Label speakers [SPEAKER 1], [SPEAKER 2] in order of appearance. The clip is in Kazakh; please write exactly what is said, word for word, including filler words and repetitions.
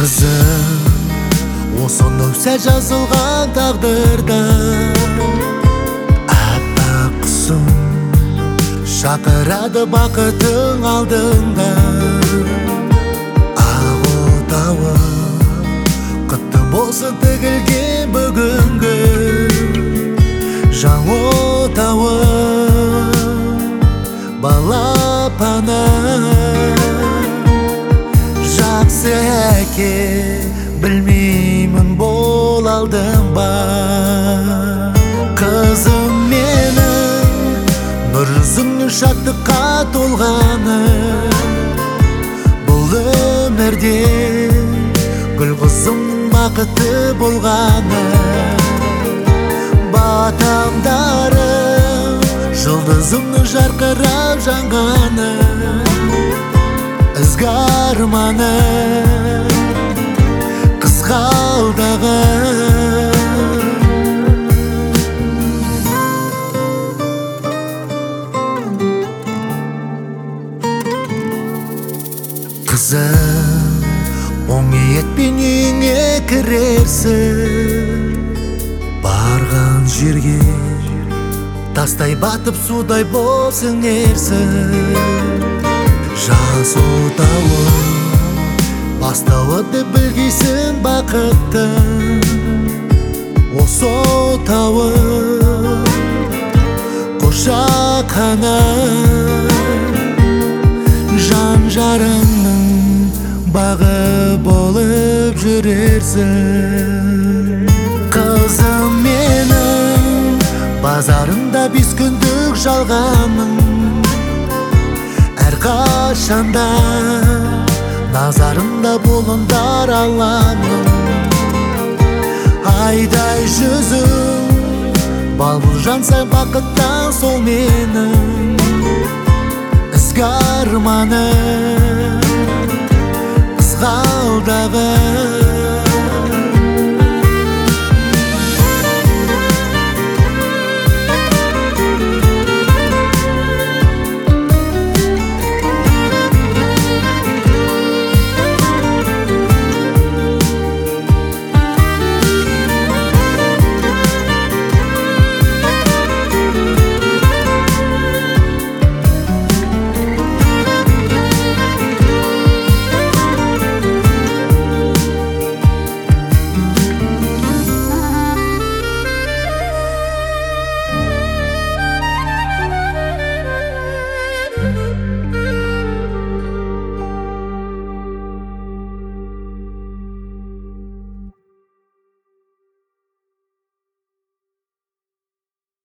[SPEAKER 1] Kızım, осынау сәл жазылған тағдырда аппақ құсым шақырады бақытың алдында. Ақ отауы құтты болсын тігілген бүгінгі жан отауы балапаны. Жақсы әке білмеймін бол алдым ба. Қызым менің нұр жүзіңнің шаттыққа толғаны, бұл өмірде гүл қызымның бақыты болғаны. Батамдарым жұлдызымның жарқырап жанғаны, ізгі арманы қызғалдағы. Қызым, оң ниетпен үйіңе кірерсің, барған жерге тастай батып судай боп сіңерсің. Жас отауы бастауы деп білгейсің бақыттың, осы отауы қошақаны. Жан жарыңның бағы болып жүрерсің. Қызым менің базарында бес күндік жалғаның, әрқашанда назарымда болыңдар Алланың. Айдай жүзің балбұл жансаң бақыттан сол менің ізгі арманы қызғалдағы.